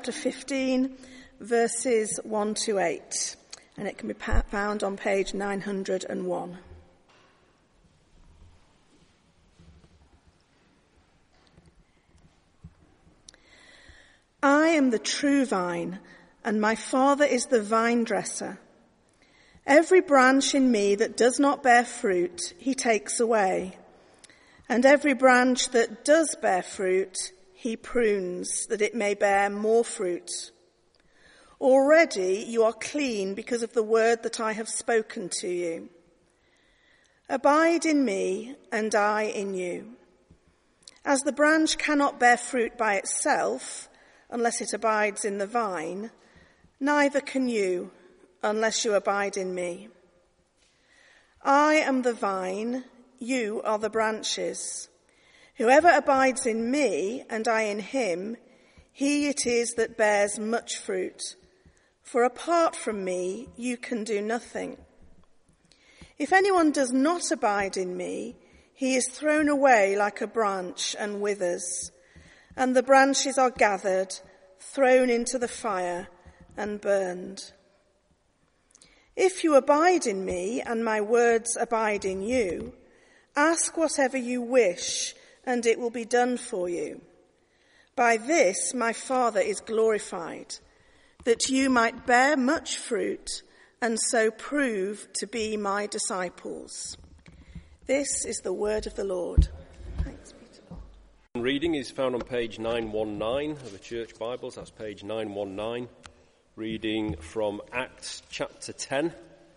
chapter 15, verses 1 to 8, and it can be found on page 901. I am the true vine, and my Father is the vine dresser. Every branch in me that does not bear fruit, he takes away. And every branch that does bear fruit, he prunes, that it may bear more fruit. Already you are clean because of the word that I have spoken to you. Abide in me, and I in you. As the branch cannot bear fruit by itself, unless it abides in the vine, neither can you, unless you abide in me. I am the vine, you are the branches. Whoever abides in me, and I in him, he it is that bears much fruit. For apart from me, you can do nothing. If anyone does not abide in me, he is thrown away like a branch and withers, and the branches are gathered, thrown into the fire, and burned. If you abide in me, and my words abide in you, ask whatever you wish, and it will be done for you. By this my Father is glorified, that you might bear much fruit, and so prove to be my disciples. This is the word of the Lord. Thanks be to God. Reading is found on page 919 of the Church Bibles. That's page 919. Reading from Acts chapter 10.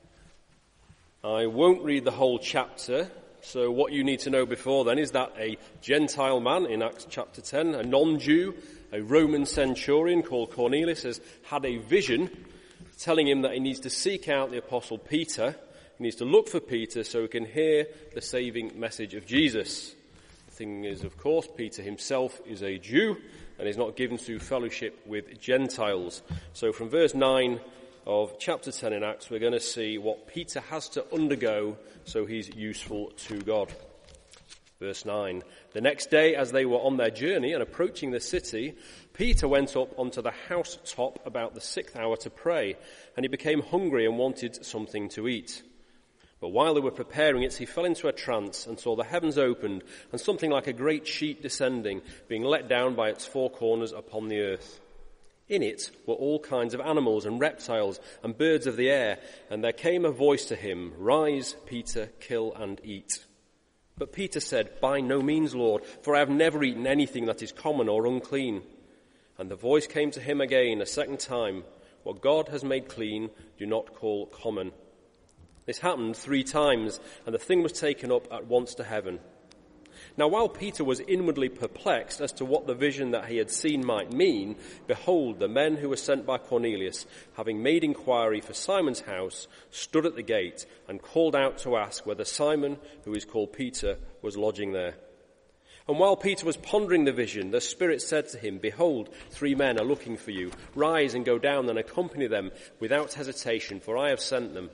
I won't read the whole chapter, so what you need to know before then is that a Gentile man in Acts chapter 10, a non-Jew, a Roman centurion called Cornelius, has had a vision telling him that he needs to seek out the apostle Peter. He needs to look for Peter so he can hear the saving message of Jesus. The thing is, of course, Peter himself is a Jew and is not given to fellowship with Gentiles. So from verse 9 of chapter 10 in Acts, we're going to see what Peter has to undergo so he's useful to God. Verse 9, the next day as they were on their journey and approaching the city, Peter went up onto the housetop about the 6th hour to pray, and he became hungry and wanted something to eat. But while they were preparing it, he fell into a trance and saw the heavens opened and something like a great sheet descending, being let down by its four corners upon the earth. In it were all kinds of animals and reptiles and birds of the air, and there came a voice to him, "Rise, Peter, kill and eat." But Peter said, "By no means, Lord, for I have never eaten anything that is common or unclean." And the voice came to him again a second time, "What God has made clean, do not call common." This happened 3 times, and the thing was taken up at once to heaven. Now while Peter was inwardly perplexed as to what the vision that he had seen might mean, behold, the men who were sent by Cornelius, having made inquiry for Simon's house, stood at the gate and called out to ask whether Simon, who is called Peter, was lodging there. And while Peter was pondering the vision, the Spirit said to him, "Behold, 3 men are looking for you. Rise and go down and accompany them without hesitation, for I have sent them."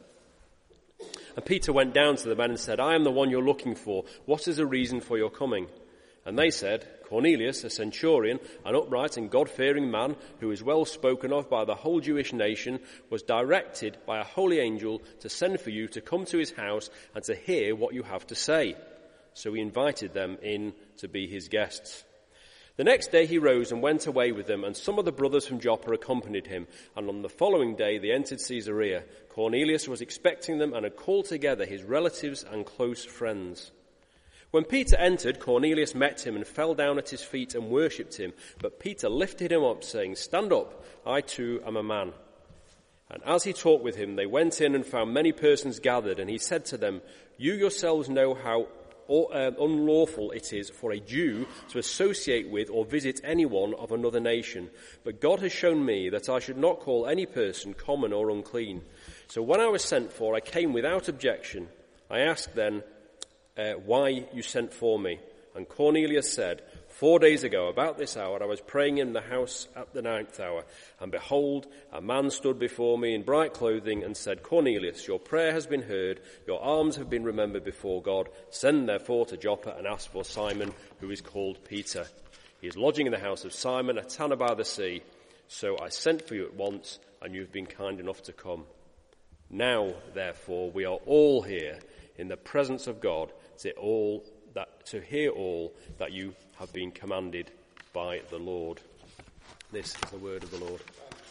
And Peter went down to the men and said, "I am the one you're looking for. What is the reason for your coming?" And they said, "Cornelius, a centurion, an upright and God-fearing man, who is well spoken of by the whole Jewish nation, was directed by a holy angel to send for you to come to his house and to hear what you have to say." So he invited them in to be his guests. The next day he rose and went away with them, and some of the brothers from Joppa accompanied him. And on the following day they entered Caesarea. Cornelius was expecting them and had called together his relatives and close friends. When Peter entered, Cornelius met him and fell down at his feet and worshipped him. But Peter lifted him up, saying, "Stand up, I too am a man." And as he talked with him, they went in and found many persons gathered, and he said to them, "You yourselves know how unlawful it is for a Jew to associate with or visit anyone of another nation. But God has shown me that I should not call any person common or unclean. So when I was sent for, I came without objection. I asked then, why you sent for me? And Cornelius said, 4 days ago, about this hour, I was praying in the house at the 9th hour, and behold, a man stood before me in bright clothing and said, Cornelius, your prayer has been heard, your alms have been remembered before God. Send therefore to Joppa and ask for Simon, who is called Peter. He is lodging in the house of Simon, a tanner by the sea, So I sent for you at once, and you've been kind enough to come. Now, therefore, we are all here in the presence of God to hear all that you have been commanded by the Lord." This is the word of the Lord.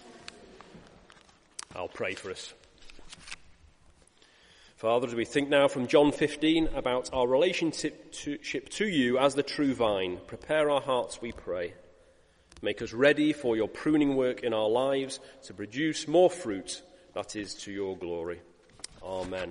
I'll pray for us. Father, as we think now from John 15 about our relationship to you as the true vine, prepare our hearts, we pray. Make us ready for your pruning work in our lives to produce more fruit that is to your glory. Amen.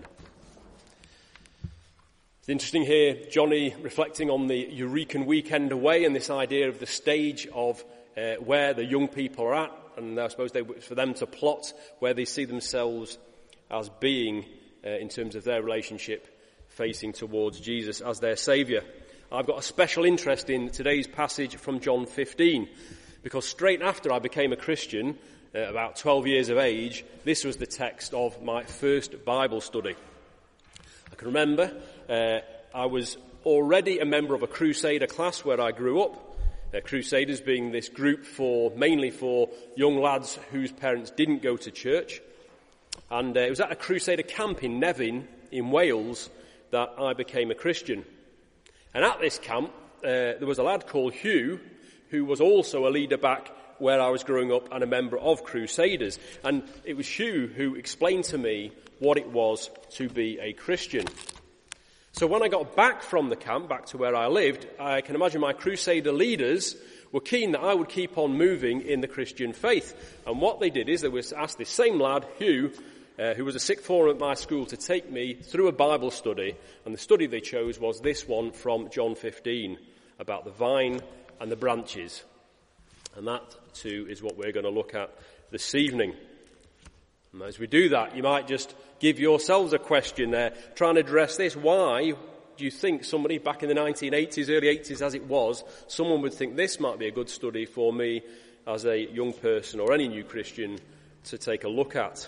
It's interesting here, Johnny reflecting on the Eurekan weekend away and this idea of the stage of where the young people are at, and I suppose for them to plot where they see themselves as being in terms of their relationship facing towards Jesus as their Saviour. I've got a special interest in today's passage from John 15, because straight after I became a Christian, about 12 years of age, this was the text of my first Bible study. I can remember I was already a member of a Crusader class where I grew up. Crusaders being this group mainly for young lads whose parents didn't go to church. And it was at a Crusader camp in Nevin in Wales that I became a Christian. And at this camp, there was a lad called Hugh, who was also a leader back where I was growing up and a member of Crusaders. And it was Hugh who explained to me what it was to be a Christian. So when I got back from the camp, back to where I lived, I can imagine my Crusader leaders were keen that I would keep on moving in the Christian faith. And what they did is they asked this same lad, Hugh, who was a sixth form at my school, to take me through a Bible study. And the study they chose was this one from John 15, about the vine and the branches. And that, too, is what we're going to look at this evening. And as we do that, you might just give yourselves a question there, trying to address this. Why do you think somebody back in the 1980s, early 80s as it was, someone would think this might be a good study for me as a young person or any new Christian to take a look at?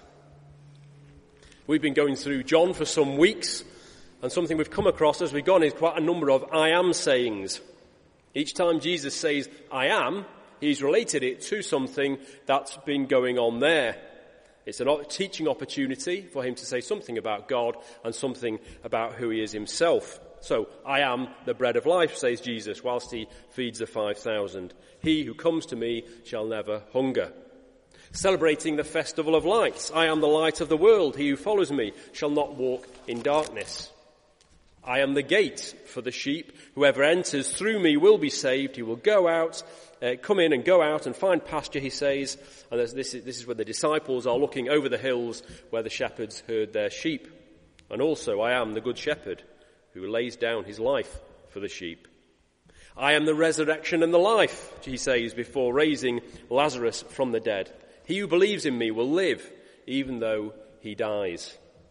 We've been going through John for some weeks, and something we've come across as we've gone is quite a number of I am sayings. Each time Jesus says I am, he's related it to something that's been going on there. It's a teaching opportunity for him to say something about God and something about who he is himself. So, I am the bread of life, says Jesus, whilst he feeds the 5,000. He who comes to me shall never hunger. Celebrating the festival of lights. I am the light of the world. He who follows me shall not walk in darkness. I am the gate for the sheep. Whoever enters through me will be saved. He will go out, come in and go out and find pasture, he says. And this is where the disciples are looking over the hills where the shepherds herd their sheep. And also, I am the good shepherd who lays down his life for the sheep. I am the resurrection and the life, he says, before raising Lazarus from the dead. He who believes in me will live, even though he dies.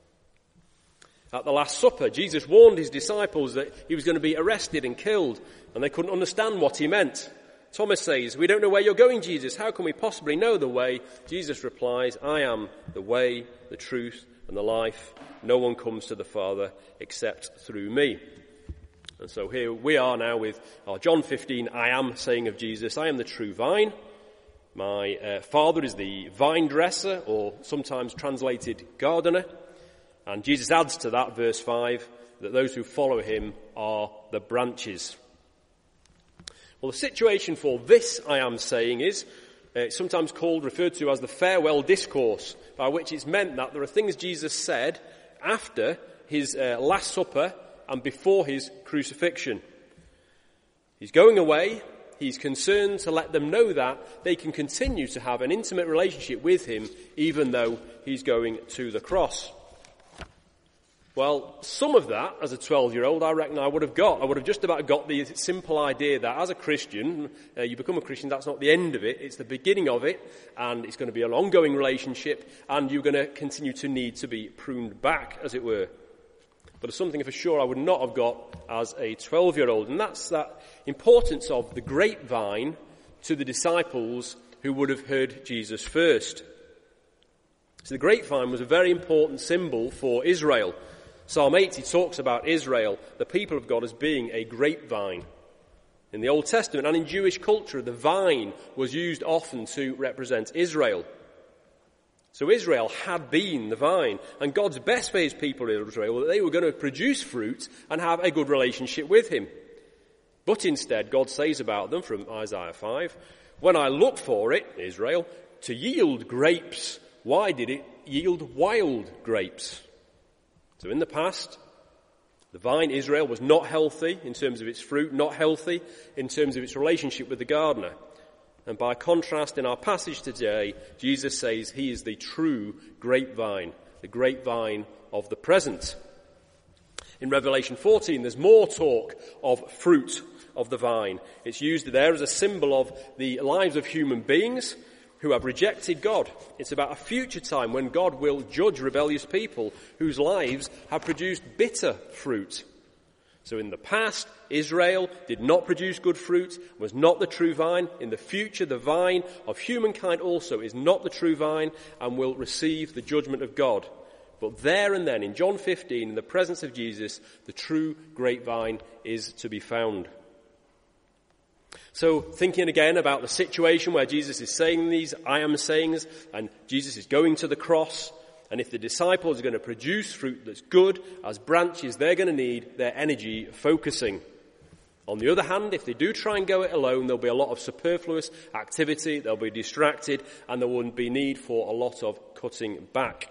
At the Last Supper, Jesus warned his disciples that he was going to be arrested and killed, and they couldn't understand what he meant. Thomas says, "We don't know where you're going, Jesus. How can we possibly know the way?" Jesus replies, "I am the way, the truth, and the life. No one comes to the Father except through me." And so here we are now with our John 15 I am saying of Jesus. I am the true vine. My Father is the vine dresser, or sometimes translated gardener. And Jesus adds to that, verse 5, that those who follow him are the branches. Well, the situation for this I am saying is sometimes referred to as the farewell discourse, by which it's meant that there are things Jesus said after his Last Supper and before his crucifixion. He's going away. He's concerned to let them know that they can continue to have an intimate relationship with him even though he's going to the cross. Well, some of that, as a 12-year-old, I reckon I would have got. I would have just about got the simple idea that as a Christian, you become a Christian, that's not the end of it, it's the beginning of it, and it's going to be an ongoing relationship, and you're going to continue to need to be pruned back, as it were. But it's something for sure I would not have got as a 12-year-old, and that's that importance of the grapevine to the disciples who would have heard Jesus first. So the grapevine was a very important symbol for Israel. Psalm 80 talks about Israel, the people of God, as being a grapevine. In the Old Testament and in Jewish culture, the vine was used often to represent Israel. So Israel had been the vine, and God's best for his people in Israel was that they were going to produce fruit and have a good relationship with him. But instead, God says about them from Isaiah 5, "When I looked for it, Israel, to yield grapes, why did it yield wild grapes?" So in the past, the vine, Israel, was not healthy in terms of its fruit, not healthy in terms of its relationship with the gardener. And by contrast, in our passage today, Jesus says he is the true grapevine, the grapevine of the present. In Revelation 14, there's more talk of fruit of the vine. It's used there as a symbol of the lives of human beings who have rejected God. It's about a future time when God will judge rebellious people whose lives have produced bitter fruit. So in the past, Israel did not produce good fruit, was not the true vine. In the future, the vine of humankind also is not the true vine and will receive the judgment of God. But there and then, in John 15, in the presence of Jesus, the true grapevine is to be found. So thinking again about the situation where Jesus is saying these I am sayings, and Jesus is going to the cross, and if the disciples are going to produce fruit that's good as branches, they're going to need their energy focusing. On the other hand, if they do try and go it alone, there'll be a lot of superfluous activity, they'll be distracted, and there wouldn't be need for a lot of cutting back.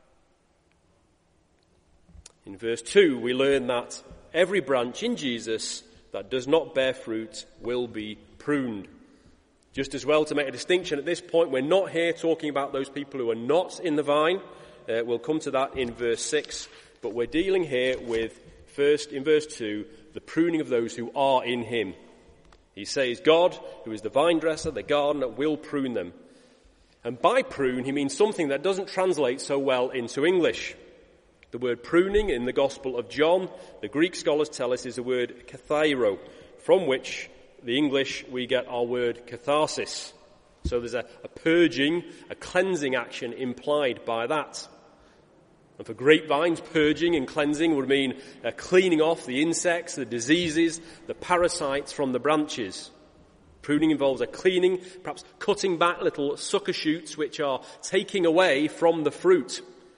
In verse 2, we learn that every branch in Jesus that does not bear fruit will be pruned. Just as well to make a distinction at this point, we're not here talking about those people who are not in the vine. We'll come to that in verse 6. But we're dealing here with, first in verse 2, the pruning of those who are in him. He says God, who is the vine dresser, the gardener, will prune them. And by prune, he means something that doesn't translate so well into English. The word pruning in the Gospel of John, the Greek scholars tell us, is the word kathairo, from which the English we get our word catharsis. So there's a purging, a cleansing action implied by that. And for grapevines, purging and cleansing would mean cleaning off the insects, the diseases, the parasites from the branches. Pruning involves a cleaning, perhaps cutting back little sucker shoots which are taking away from the fruit.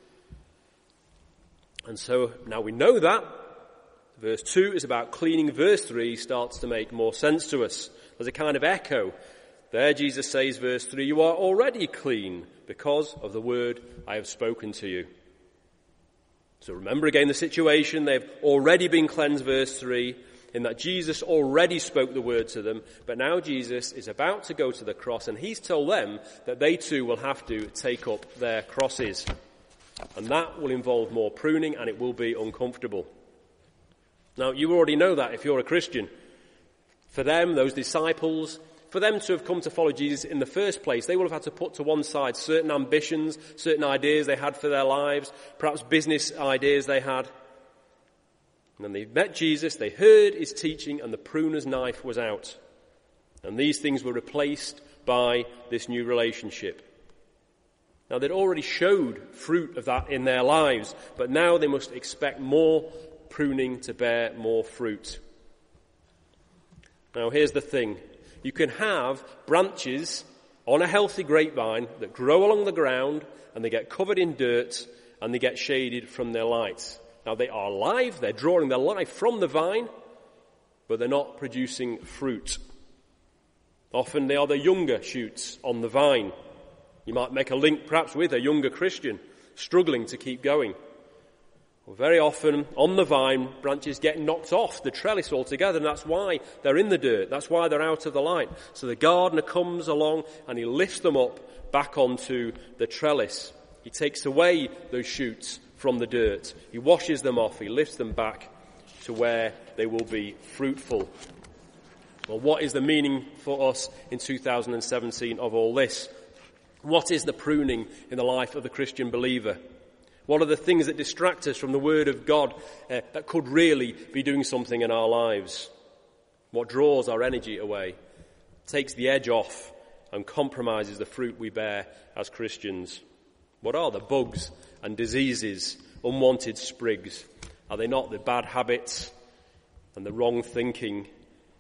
And so now we know that. Verse 2 is about cleaning. Verse 3 starts to make more sense to us. There's a kind of echo. There Jesus says, verse 3, "You are already clean because of the word I have spoken to you." So remember again the situation. They've already been cleansed, verse 3, in that Jesus already spoke the word to them. But now Jesus is about to go to the cross, and he's told them that they too will have to take up their crosses. And that will involve more pruning, and it will be uncomfortable. Now, you already know that if you're a Christian. For them, those disciples, for them to have come to follow Jesus in the first place, they will have had to put to one side certain ambitions, certain ideas they had for their lives, perhaps business ideas they had. And then they met Jesus, they heard his teaching, and the pruner's knife was out. And these things were replaced by this new relationship. Now, they'd already showed fruit of that in their lives, but now they must expect more pruning to bear more fruit. Now, here's the thing. You can have branches on a healthy grapevine that grow along the ground, and they get covered in dirt, and they get shaded from their light. Now, they are alive, they're drawing their life from the vine, but they're not producing fruit. Often they are the younger shoots on the vine. You might make a link perhaps with a younger Christian struggling to keep going. Well, very often on the vine, branches get knocked off the trellis altogether, and that's why they're in the dirt. That's why they're out of the light. So the gardener comes along and he lifts them up back onto the trellis. He takes away those shoots from the dirt. He washes them off. He lifts them back to where they will be fruitful. Well, what is the meaning for us in 2017 of all this? What is the pruning in the life of the Christian believer? What are the things that distract us from the Word of God that could really be doing something in our lives? What draws our energy away, takes the edge off, and compromises the fruit we bear as Christians? What are the bugs and diseases, unwanted sprigs? Are they not the bad habits and the wrong thinking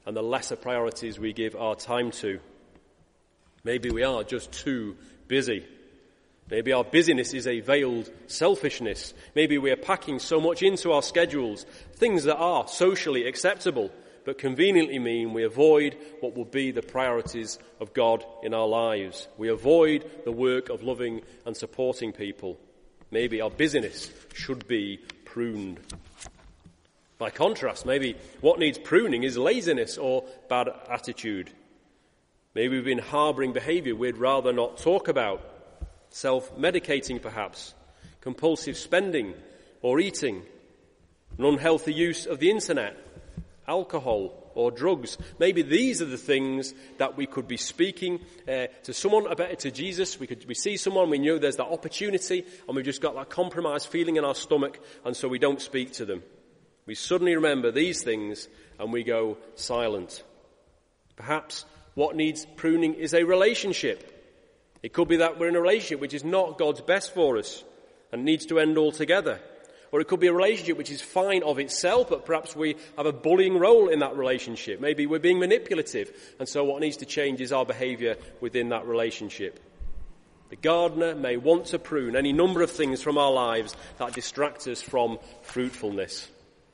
and the lesser priorities we give our time to. Maybe we are just too busy. Maybe our busyness is a veiled selfishness. Maybe we are packing so much into our schedules, things that are socially acceptable, but conveniently mean we avoid what will be the priorities of God in our lives. We avoid the work of loving and supporting people. Maybe our busyness should be pruned. By contrast, maybe what needs pruning is laziness or bad attitude. Maybe we've been harbouring behaviour we'd rather not talk about. Self-medicating perhaps, compulsive spending or eating, an unhealthy use of the internet, alcohol or drugs. Maybe these are the things that we could be speaking to someone about, to Jesus. We see someone, we know there's that opportunity, and we've just got that compromised feeling in our stomach, and so we don't speak to them. We suddenly remember these things and we go silent. Perhaps what needs pruning is a relationship. It could be that we're in a relationship which is not God's best for us and needs to end altogether. Or it could be a relationship which is fine of itself, but perhaps we have a bullying role in that relationship. Maybe we're being manipulative, and so what needs to change is our behaviour within that relationship. The gardener may want to prune any number of things from our lives that distract us from fruitfulness.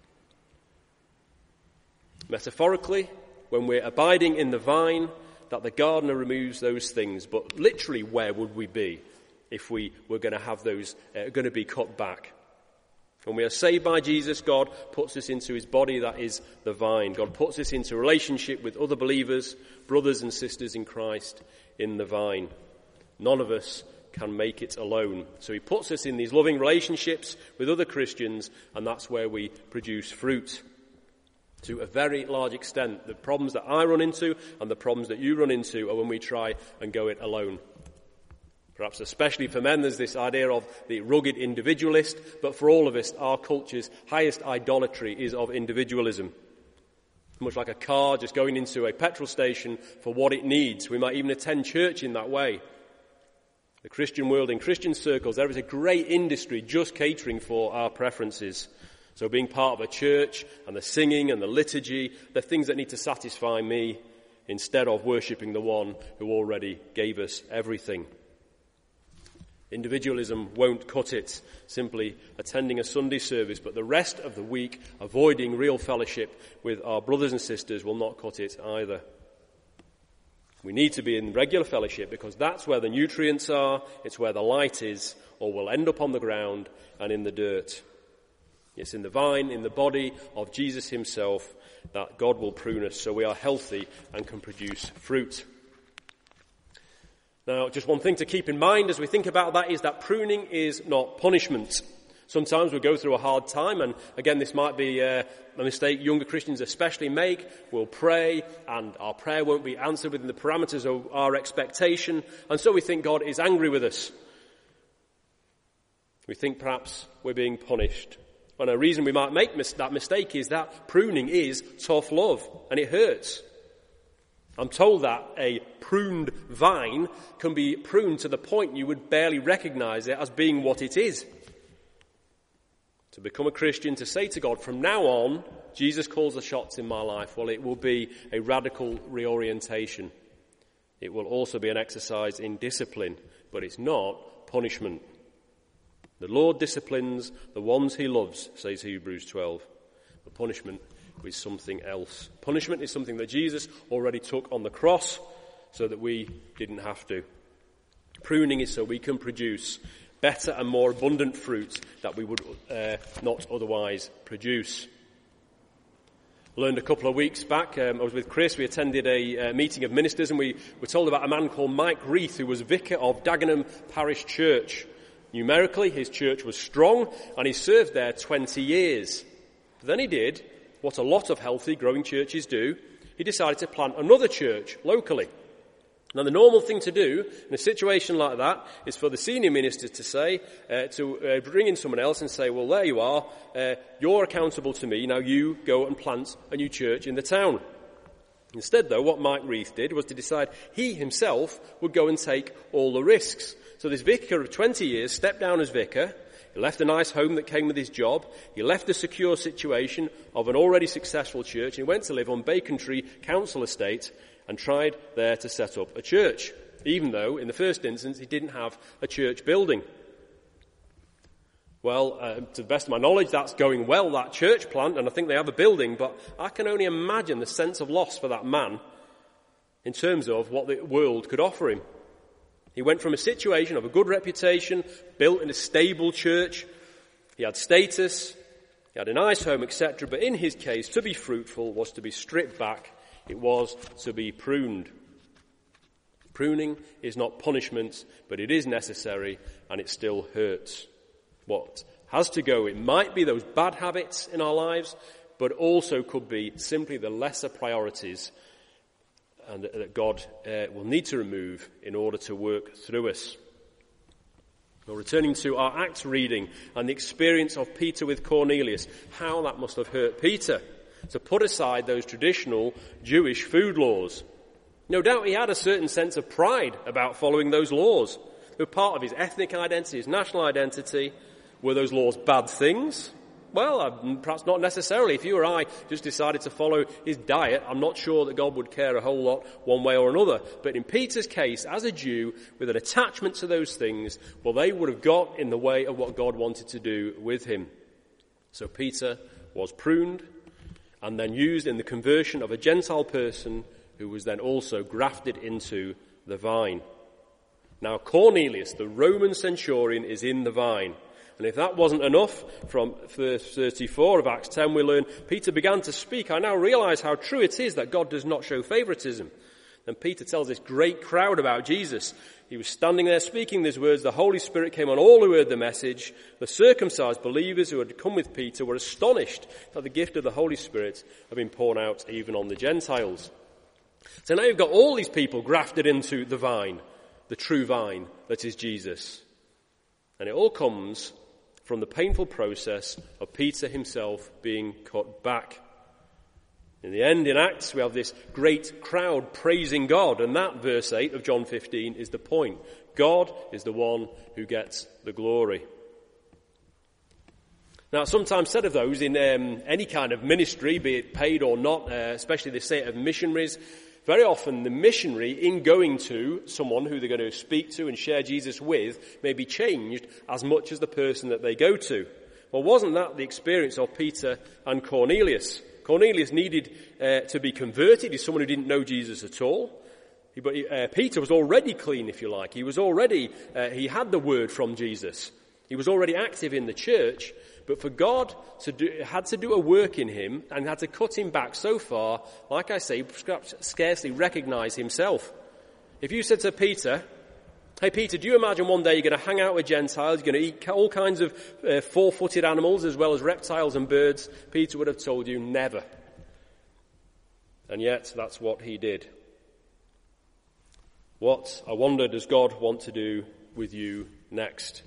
Metaphorically, when we're abiding in the vine, that the gardener removes those things, but literally where would we be if we were going to have those going to be cut back? When we are saved by Jesus, God puts us into his body, that is the vine. God puts us into relationship with other believers, brothers and sisters in Christ in the vine. None of us can make it alone. So he puts us in these loving relationships with other Christians, and that's where we produce fruit. To a very large extent, the problems that I run into and the problems that you run into are when we try and go it alone. Perhaps especially for men, there's this idea of the rugged individualist, but for all of us, our culture's highest idolatry is of individualism. Much like a car just going into a petrol station for what it needs. We might even attend church in that way. The Christian world, in Christian circles, there is a great industry just catering for our preferences. So being part of a church and the singing and the liturgy, they're things that need to satisfy me instead of worshipping the one who already gave us everything. Individualism won't cut it, simply attending a Sunday service, but the rest of the week avoiding real fellowship with our brothers and sisters will not cut it either. We need to be in regular fellowship because that's where the nutrients are, it's where the light is, or we'll end up on the ground and in the dirt. It's in the vine, in the body of Jesus himself, that God will prune us so we are healthy and can produce fruit. Now, just one thing to keep in mind as we think about that is that pruning is not punishment. Sometimes we go through a hard time, and again, this might be a mistake younger Christians especially make. We'll pray, and our prayer won't be answered within the parameters of our expectation, and so we think God is angry with us. We think perhaps we're being punished. And a reason we might make that mistake is that pruning is tough love, and it hurts. I'm told that a pruned vine can be pruned to the point you would barely recognize it as being what it is. To become a Christian, to say to God, from now on, Jesus calls the shots in my life, well, it will be a radical reorientation. It will also be an exercise in discipline, but it's not punishment. The Lord disciplines the ones he loves, says Hebrews 12. But punishment is something else. Punishment is something that Jesus already took on the cross so that we didn't have to. Pruning is so we can produce better and more abundant fruit that we would not otherwise produce. I learned a couple of weeks back, I was with Chris, we attended a meeting of ministers, and we were told about a man called Mike Reith, who was vicar of Dagenham Parish Church. Numerically, his church was strong, and he served there 20 years. But then he did what a lot of healthy, growing churches do. He decided to plant another church locally. Now, the normal thing to do in a situation like that is for the senior minister to say, to bring in someone else and say, well, there you are, you're accountable to me, now you go and plant a new church in the town. Instead, though, what Mike Reith did was to decide he himself would go and take all the risks. So this vicar of 20 years stepped down as vicar. He left a nice home that came with his job. He left the secure situation of an already successful church, and he went to live on Bacon Tree Council Estate and tried there to set up a church, even though in the first instance he didn't have a church building. Well, to the best of my knowledge, that's going well, that church plant, and I think they have a building, but I can only imagine the sense of loss for that man in terms of what the world could offer him. He went from a situation of a good reputation, built in a stable church, he had status, he had a nice home, etc., but in his case, to be fruitful was to be stripped back, it was to be pruned. Pruning is not punishment, but it is necessary, and it still hurts. What has to go, it might be those bad habits in our lives, but also could be simply the lesser priorities and that God will need to remove in order to work through us. Well, returning to our Acts reading and the experience of Peter with Cornelius, how that must have hurt Peter to put aside those traditional Jewish food laws. No doubt he had a certain sense of pride about following those laws. They were part of his ethnic identity, his national identity. Were those laws bad things? Well, perhaps not necessarily. If you or I just decided to follow his diet, I'm not sure that God would care a whole lot one way or another. But in Peter's case, as a Jew, with an attachment to those things, well, they would have got in the way of what God wanted to do with him. So Peter was pruned and then used in the conversion of a Gentile person who was then also grafted into the vine. Now Cornelius, the Roman centurion, is in the vine. And if that wasn't enough, from verse 34 of Acts 10 we learn, Peter began to speak, "I now realize how true it is that God does not show favoritism." Then Peter tells this great crowd about Jesus. He was standing there speaking these words. The Holy Spirit came on all who heard the message. The circumcised believers who had come with Peter were astonished that the gift of the Holy Spirit had been poured out even on the Gentiles. So now you've got all these people grafted into the vine, the true vine that is Jesus. And it all comes from the painful process of Peter himself being cut back. In the end, in Acts, we have this great crowd praising God, and that, verse 8 of John 15, is the point. God is the one who gets the glory. Now, it's sometimes said of those in any kind of ministry, be it paid or not, especially the state of missionaries, very often the missionary, in going to someone who they're going to speak to and share Jesus with, may be changed as much as the person that they go to. Well, wasn't that the experience of Peter and Cornelius? Cornelius needed to be converted. He's someone who didn't know Jesus at all. But Peter was already clean, if you like. He was already, he had the word from Jesus. He was already active in the church. But for God had to do a work in him and had to cut him back so far, like I say, perhaps scarcely recognize himself. If you said to Peter, "Hey Peter, do you imagine one day you're going to hang out with Gentiles, you're going to eat all kinds of four-footed animals as well as reptiles and birds?" Peter would have told you never. And yet that's what he did. What, I wonder, does God want to do with you next?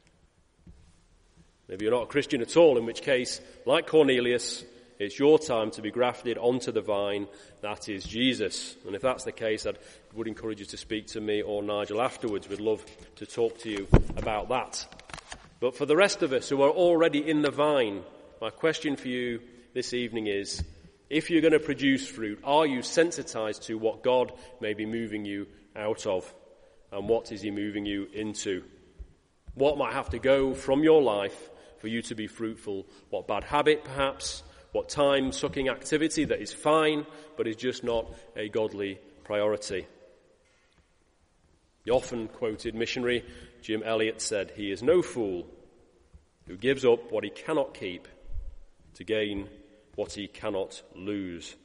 Maybe you're not a Christian at all, in which case, like Cornelius, it's your time to be grafted onto the vine, that is Jesus. And if that's the case, I would encourage you to speak to me or Nigel afterwards. We'd love to talk to you about that. But for the rest of us who are already in the vine, my question for you this evening is, if you're going to produce fruit, are you sensitized to what God may be moving you out of? And what is he moving you into? What might have to go from your life for you to be fruitful? What bad habit, perhaps? What time-sucking activity that is fine, but is just not a godly priority? The often quoted missionary Jim Elliot said, "He is no fool who gives up what he cannot keep to gain what he cannot lose."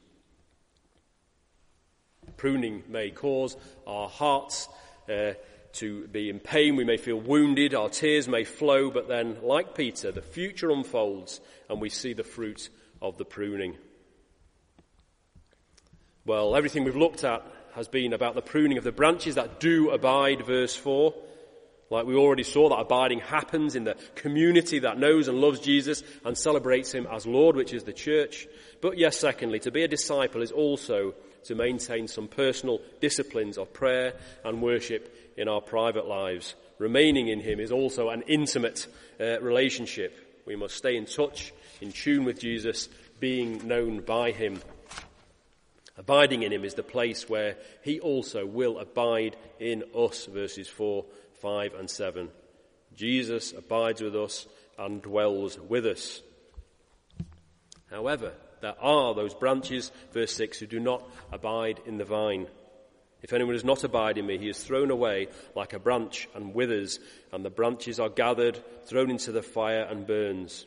Pruning may cause our hearts to be in pain, we may feel wounded, our tears may flow, but then, like Peter, the future unfolds and we see the fruit of the pruning. Well, everything we've looked at has been about the pruning of the branches that do abide, verse 4. Like we already saw, that abiding happens in the community that knows and loves Jesus and celebrates him as Lord, which is the church. But yes, secondly, to be a disciple is also to maintain some personal disciplines of prayer and worship in our private lives. Remaining in him is also an intimate relationship. We must stay in touch, in tune with Jesus, being known by him. Abiding in him is the place where he also will abide in us, verses 4, 5 and 7. Jesus abides with us and dwells with us. However, there are those branches, verse 6, who do not abide in the vine. If anyone does not abide in me, he is thrown away like a branch and withers, and the branches are gathered, thrown into the fire and burns.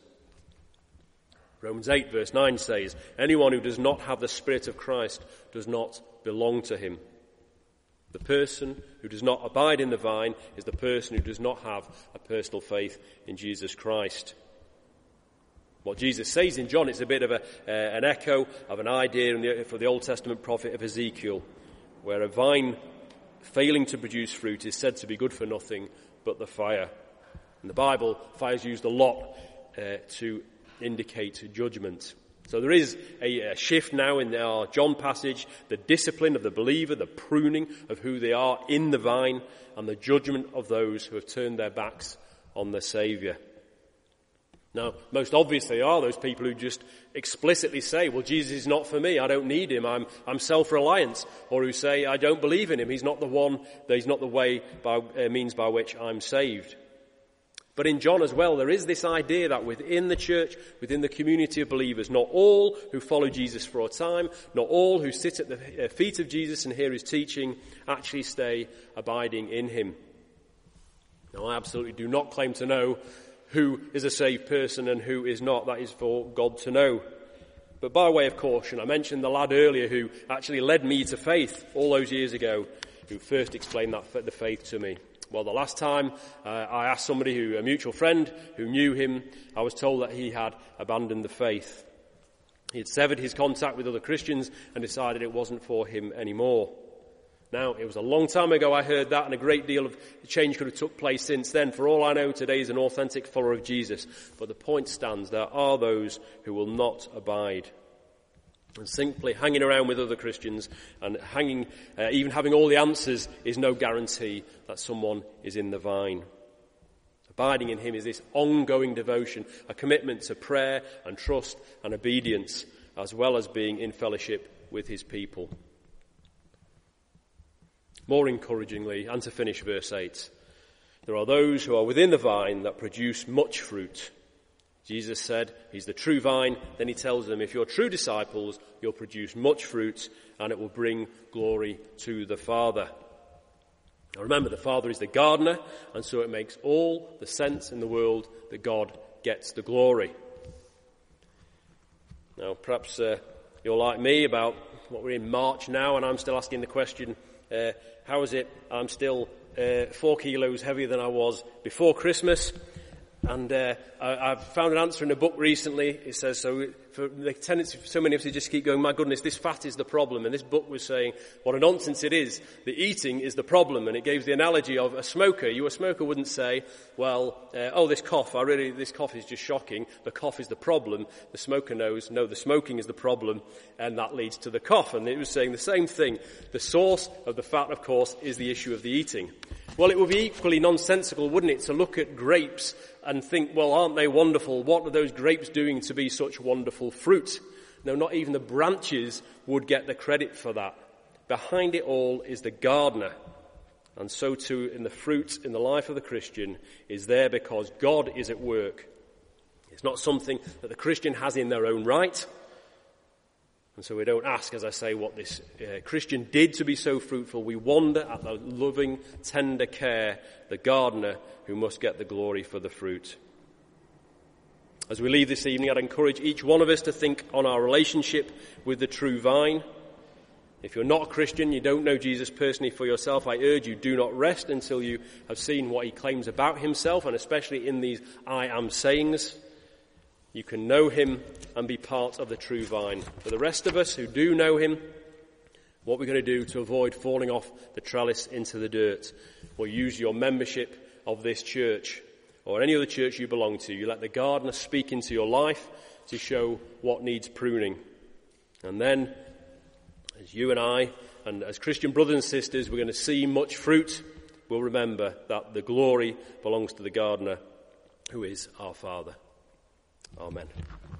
Romans 8 verse 9 says, anyone who does not have the Spirit of Christ does not belong to him. The person who does not abide in the vine is the person who does not have a personal faith in Jesus Christ. What Jesus says in John is a bit of an echo of an idea for the Old Testament prophet of Ezekiel, where a vine failing to produce fruit is said to be good for nothing but the fire. In the Bible, fire is used a lot to indicate judgment. So there is a shift now in our John passage, the discipline of the believer, the pruning of who they are in the vine, and the judgment of those who have turned their backs on the Saviour. Now, most obviously are those people who just explicitly say, well, Jesus is not for me, I don't need him, I'm self-reliant, or who say, I don't believe in him, he's not the one, he's not the way means by which I'm saved. But in John as well, there is this idea that within the church, within the community of believers, not all who follow Jesus for a time, not all who sit at the feet of Jesus and hear his teaching, actually stay abiding in him. Now, I absolutely do not claim to know who is a saved person and who is not. That is for God to know. But by way of caution, I mentioned the lad earlier who actually led me to faith all those years ago, who first explained the faith to me. Well, the last time I asked somebody, a mutual friend who knew him, I was told that he had abandoned the faith. He had severed his contact with other Christians and decided it wasn't for him anymore. Now, it was a long time ago I heard that, and a great deal of change could have took place since then. For all I know, today is an authentic follower of Jesus. But the point stands, there are those who will not abide. And simply hanging around with other Christians and even having all the answers is no guarantee that someone is in the vine. Abiding in him is this ongoing devotion, a commitment to prayer and trust and obedience, as well as being in fellowship with his people. More encouragingly, and to finish verse 8, there are those who are within the vine that produce much fruit. Jesus said he's the true vine. Then he tells them, if you're true disciples, you'll produce much fruit and it will bring glory to the Father. Now remember, the Father is the gardener, and so it makes all the sense in the world that God gets the glory. Now perhaps you're like me about what we're in March now, and I'm still asking the question, how is it I'm still 4 kilos heavier than I was before Christmas? And I've found an answer in a book recently. It says, so for the tendency for so many of us to just keep going, my goodness, this fat is the problem. And this book was saying what a nonsense it is. The eating is the problem. And it gave the analogy of a smoker. You, a smoker, wouldn't say, well, this cough is just shocking. The cough is the problem. The smoker knows, no, the smoking is the problem, and that leads to the cough. And it was saying the same thing. The source of the fat, of course, is the issue of the eating. Well, it would be equally nonsensical, wouldn't it, to look at grapes and think, well, aren't they wonderful? What are those grapes doing to be such wonderful fruit? No, not even the branches would get the credit for that. Behind it all is the gardener. And so too in the fruit in the life of the Christian is there because God is at work. It's not something that the Christian has in their own right. And so we don't ask, as I say, what this Christian did to be so fruitful. We wonder at the loving, tender care, the gardener who must get the glory for the fruit. As we leave this evening, I'd encourage each one of us to think on our relationship with the true vine. If you're not a Christian, you don't know Jesus personally for yourself, I urge you, do not rest until you have seen what he claims about himself, and especially in these I am sayings. You can know him and be part of the true vine. For the rest of us who do know him, what we're going to do to avoid falling off the trellis into the dirt, or use your membership of this church or any other church you belong to. You let the gardener speak into your life to show what needs pruning. And then, as you and I, and as Christian brothers and sisters, we're going to see much fruit, we'll remember that the glory belongs to the gardener, who is our Father. Amen.